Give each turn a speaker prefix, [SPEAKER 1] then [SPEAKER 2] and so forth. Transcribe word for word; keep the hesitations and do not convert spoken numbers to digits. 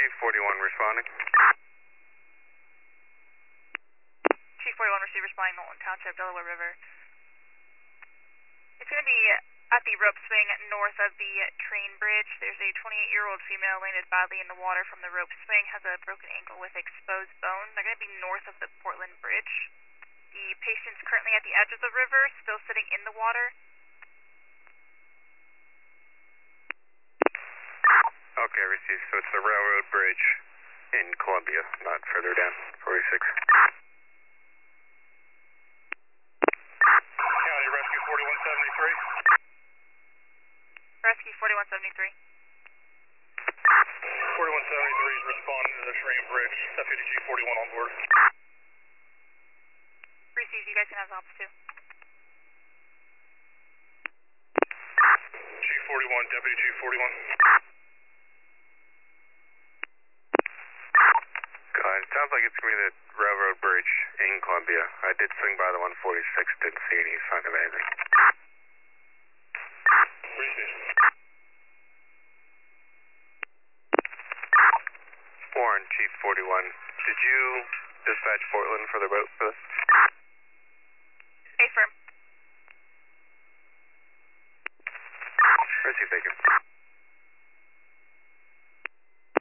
[SPEAKER 1] Chief forty-one responding.
[SPEAKER 2] Chief forty-one received responding Knowlton Township, Delaware River. It's going to be at the rope swing north of the train bridge. There's a twenty-eight-year-old female landed badly in the water from the rope swing, has a broken ankle with exposed bone. They're going to be north of the Portland Bridge. The patient's currently at the edge of the river, still sitting in the water.
[SPEAKER 1] Okay, received. So it's the railroad bridge in Columbia, not further down, forty-six.
[SPEAKER 3] County Rescue forty-one seventy-three.
[SPEAKER 2] Rescue forty-one seventy-three.
[SPEAKER 3] forty-one seventy-three is responding to the train bridge. Deputy G forty-one on board.
[SPEAKER 2] Received, you guys can have the ops too.
[SPEAKER 3] G forty-one, Deputy G forty-one.
[SPEAKER 1] God, it sounds like it's going to be the railroad bridge in Columbia. I did swing by the one forty-six, didn't see any sign of anything.
[SPEAKER 3] Received.
[SPEAKER 1] Warren, Chief forty-one. Did you dispatch Portland for the boat for this?